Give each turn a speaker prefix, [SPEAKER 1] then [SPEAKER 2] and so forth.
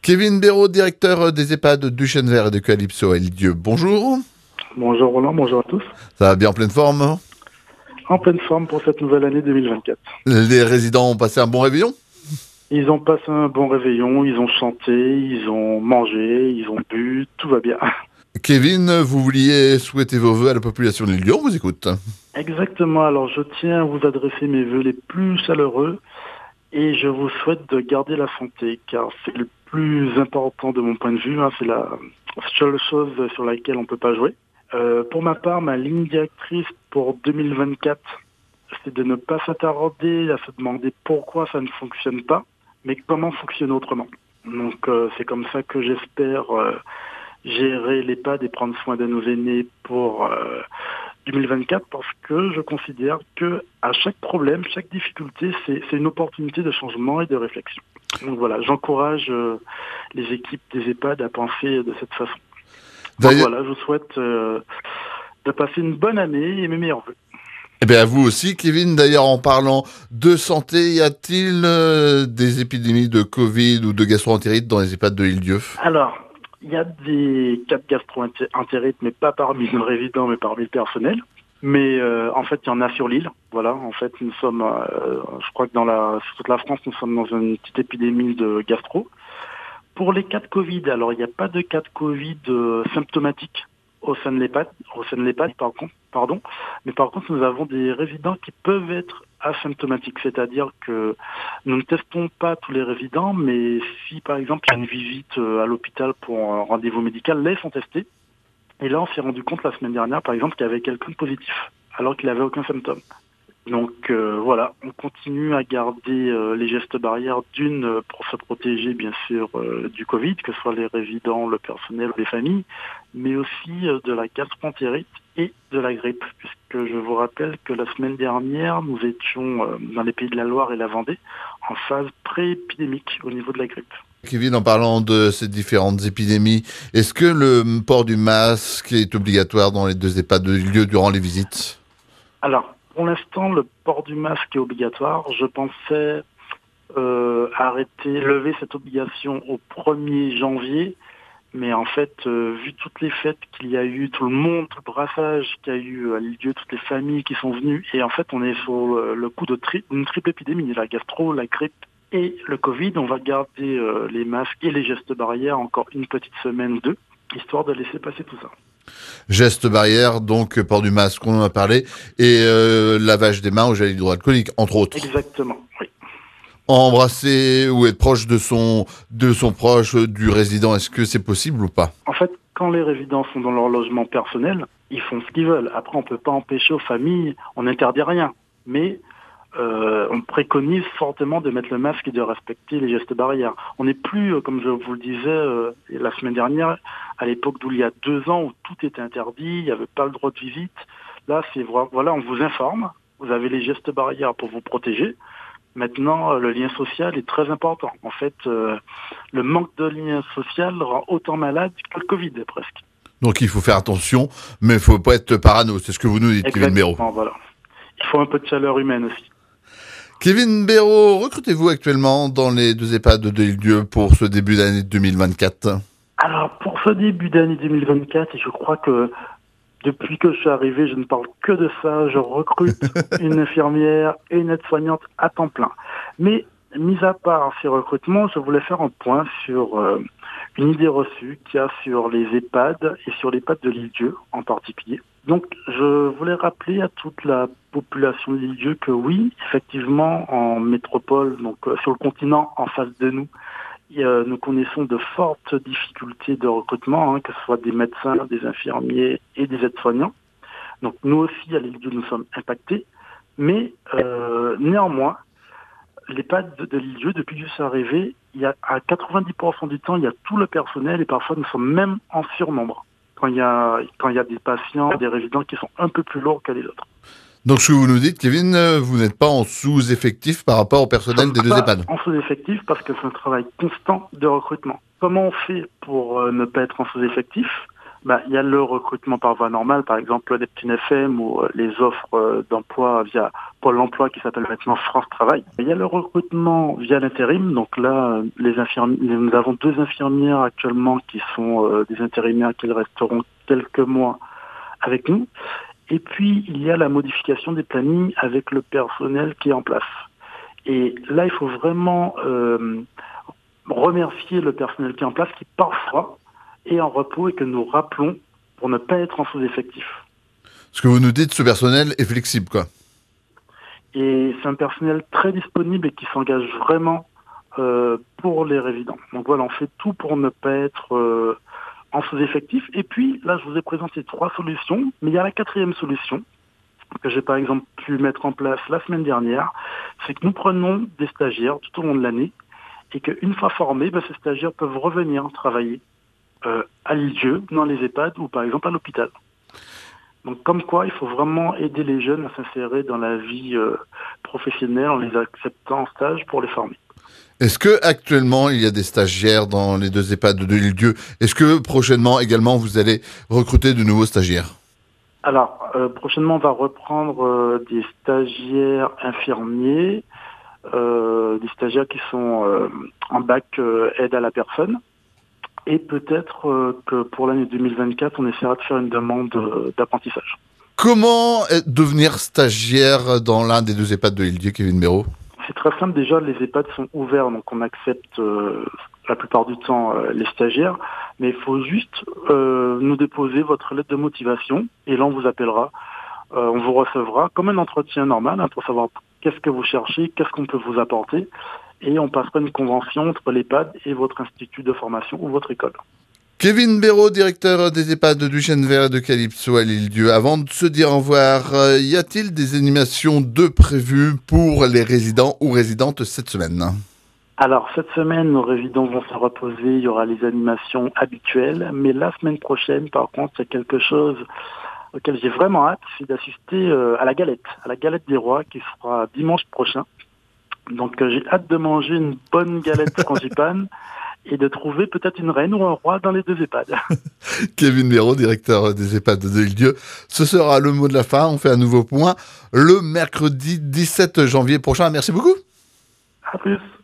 [SPEAKER 1] Kevin Béraud, directeur des EHPAD du Chêne Vert et de Calypso à L'Île-d'Yeu. Bonjour.
[SPEAKER 2] Bonjour Roland, bonjour à tous.
[SPEAKER 1] Ça va bien en pleine forme?
[SPEAKER 2] En pleine forme pour cette nouvelle année 2024.
[SPEAKER 1] Les résidents ont passé un bon réveillon?
[SPEAKER 2] Ils ont passé un bon réveillon, ils ont chanté, ils ont mangé, ils ont bu, tout va bien.
[SPEAKER 1] Kevin, vous vouliez souhaiter vos vœux à la population de L'Île-d'Yeu, on vous écoute.
[SPEAKER 2] Exactement, alors je tiens à vous adresser mes vœux les plus chaleureux et je vous souhaite de garder la santé car c'est le plus important de mon point de vue, c'est la seule chose sur laquelle on ne peut pas jouer. Pour ma part, ma ligne directrice pour 2024, c'est de ne pas s'attarder à se demander pourquoi ça ne fonctionne pas, mais comment fonctionner autrement. Donc c'est comme ça que j'espère gérer l'EHPAD et prendre soin de nos aînés pour 2024, parce que je considère que à chaque problème, chaque difficulté, c'est une opportunité de changement et de réflexion. Donc voilà, j'encourage les équipes des EHPAD à penser de cette façon. Donc voilà, je vous souhaite de passer une bonne année et mes meilleurs vœux.
[SPEAKER 1] Eh bien, à vous aussi, Kevin. D'ailleurs, en parlant de santé, y a-t-il des épidémies de Covid ou de gastro-entérite dans les EHPAD de L'Île-d'Yeu?
[SPEAKER 2] Alors, il y a des cas de gastro-entérite, mais pas parmi nos résidents, mais parmi le personnel. Mais en fait, il y en a sur l'île. Voilà, en fait, nous sommes, je crois que sur toute la France, nous sommes dans une petite épidémie de gastro. Pour les cas de Covid, alors il n'y a pas de cas de Covid symptomatiques au sein de l'EHPAD, pardon. Mais par contre, nous avons des résidents qui peuvent être asymptomatiques, c'est-à-dire que nous ne testons pas tous les résidents, mais si par exemple il y a une visite à l'hôpital pour un rendez-vous médical, là ils sont testés. Et là, on s'est rendu compte la semaine dernière, par exemple, qu'il y avait quelqu'un de positif, alors qu'il n'avait aucun symptôme. Donc voilà, on continue à garder les gestes barrières pour se protéger bien sûr du Covid, que ce soit les résidents, le personnel, les familles, mais aussi de la gastro-entérite et de la grippe, puisque je vous rappelle que la semaine dernière, nous étions dans les Pays de la Loire et la Vendée en phase pré-épidémique au niveau de la grippe.
[SPEAKER 1] Kevin, en parlant de ces différentes épidémies, est-ce que le port du masque est obligatoire dans les deux EHPAD de L'Île-d'Yeu durant les visites?
[SPEAKER 2] Alors, pour l'instant, le port du masque est obligatoire. Je pensais lever cette obligation au 1er janvier. Mais en fait, vu toutes les fêtes qu'il y a eu, tout le monde, tout le brassage qu'il y a eu à L'Île-d'Yeu, toutes les familles qui sont venues, et en fait, on est sur le coup d'une triple épidémie, la gastro, la grippe et le Covid. On va garder les masques et les gestes barrières encore une petite semaine ou deux, histoire de laisser passer tout ça.
[SPEAKER 1] Gestes barrières, donc port du masque, on en a parlé, et lavage des mains au gel hydroalcoolique, entre autres.
[SPEAKER 2] Exactement, oui.
[SPEAKER 1] Embrasser ou être proche de son proche, du résident, est-ce que c'est possible ou pas?
[SPEAKER 2] En fait, quand les résidents sont dans leur logement personnel, ils font ce qu'ils veulent. Après, on ne peut pas empêcher aux familles, on n'interdit rien. Mais on préconise fortement de mettre le masque et de respecter les gestes barrières. On n'est plus, comme je vous le disais la semaine dernière, à l'époque d'où il y a 2 ans où tout était interdit, il n'y avait pas le droit de visite. Là, voilà, on vous informe, vous avez les gestes barrières pour vous protéger. Maintenant, le lien social est très important. En fait, le manque de lien social rend autant malade que le Covid, presque.
[SPEAKER 1] Donc il faut faire attention, mais il ne faut pas être parano, c'est ce que vous nous dites, Kevin Béraud.
[SPEAKER 2] Voilà. Il faut un peu de chaleur humaine aussi.
[SPEAKER 1] Kevin Béraud, recrutez-vous actuellement dans les deux EHPAD de L'Île-d'Yeu pour ce début d'année 2024?
[SPEAKER 2] Alors, pour ce début d'année 2024, je crois que depuis que je suis arrivé, je ne parle que de ça. Je recrute une infirmière et une aide-soignante à temps plein. Mais, mis à part ces recrutements, je voulais faire un point sur une idée reçue qu'il y a sur les EHPAD et sur l'EHPAD de L'Île-d'Yeu en particulier. Donc, je voulais rappeler à toute la population de L'Île-d'Yeu que oui, effectivement, en métropole, donc sur le continent en face de nous, nous connaissons de fortes difficultés de recrutement, que ce soit des médecins, des infirmiers et des aides-soignants. Donc nous aussi, à L'Île-d'Yeu, nous sommes impactés. Mais néanmoins, l'EHPAD de L'Île-d'Yeu, depuis que je suis arrivé, il y a, à 90% du temps, il y a tout le personnel et parfois nous sommes même en surnombre quand il y a des patients, des résidents qui sont un peu plus lourds que les autres.
[SPEAKER 1] Donc ce que vous nous dites, Kevin, vous n'êtes pas en sous-effectif par rapport au personnel des deux EHPAD?
[SPEAKER 2] En sous-effectif parce que c'est un travail constant de recrutement. Comment on fait pour ne pas être en sous-effectif? Il y a le recrutement par voie normale, par exemple Neptune FM ou les offres d'emploi via Pôle emploi qui s'appelle maintenant France Travail. Il y a le recrutement via l'intérim, donc là, nous avons 2 infirmières actuellement qui sont des intérimaires qui resteront quelques mois avec nous. Et puis, il y a la modification des plannings avec le personnel qui est en place. Et là, il faut vraiment remercier le personnel qui est en place qui parfois est en repos et que nous rappelons pour ne pas être en sous-effectif.
[SPEAKER 1] Ce que vous nous dites, ce personnel est flexible, quoi.
[SPEAKER 2] Et c'est un personnel très disponible et qui s'engage vraiment pour les résidents. Donc voilà, on fait tout pour ne pas être en sous-effectif. Et puis, là, je vous ai présenté 3 solutions, mais il y a la 4e solution que j'ai par exemple pu mettre en place la semaine dernière, c'est que nous prenons des stagiaires tout au long de l'année et qu'une fois formés, ces stagiaires peuvent revenir travailler à l'île-Dieu, dans les EHPAD ou par exemple à l'hôpital. Donc comme quoi, il faut vraiment aider les jeunes à s'insérer dans la vie professionnelle en les acceptant en stage pour les former.
[SPEAKER 1] Est-ce que actuellement il y a des stagiaires dans les 2 EHPAD de l'île-Dieu? Est-ce que prochainement également vous allez recruter de nouveaux stagiaires?
[SPEAKER 2] Alors, prochainement, on va reprendre des stagiaires infirmiers, des stagiaires qui sont en bac aide à la personne. Et peut-être que pour l'année 2024, on essaiera de faire une demande d'apprentissage.
[SPEAKER 1] Comment devenir stagiaire dans l'un des 2 EHPAD de l'île-Dieu, Kevin Béraud?
[SPEAKER 2] C'est très simple. Déjà, les EHPAD sont ouverts, donc on accepte la plupart du temps les stagiaires. Mais il faut juste nous déposer votre lettre de motivation et là, on vous appellera. On vous recevra comme un entretien normal pour savoir qu'est-ce que vous cherchez, qu'est-ce qu'on peut vous apporter. Et on passera une convention entre l'EHPAD et votre institut de formation ou votre école.
[SPEAKER 1] Kevin Béraud, directeur des EHPAD du Chêne Vert et de Calypso à l'île-Dieu. Avant de se dire au revoir, y a-t-il des animations de prévues pour les résidents ou résidentes cette semaine?
[SPEAKER 2] Alors, cette semaine, nos résidents vont se reposer. Il y aura les animations habituelles. Mais la semaine prochaine, par contre, il y a quelque chose auquel j'ai vraiment hâte, c'est d'assister à la galette des rois qui sera dimanche prochain. Donc j'ai hâte de manger une bonne galette frangipane et de trouver peut-être une reine ou un roi dans les 2 EHPAD.
[SPEAKER 1] Kevin Béraud, directeur des EHPAD de l'île-Dieu. Ce sera le mot de la fin. On fait un nouveau point le mercredi 17 janvier prochain. Merci beaucoup.
[SPEAKER 2] À plus.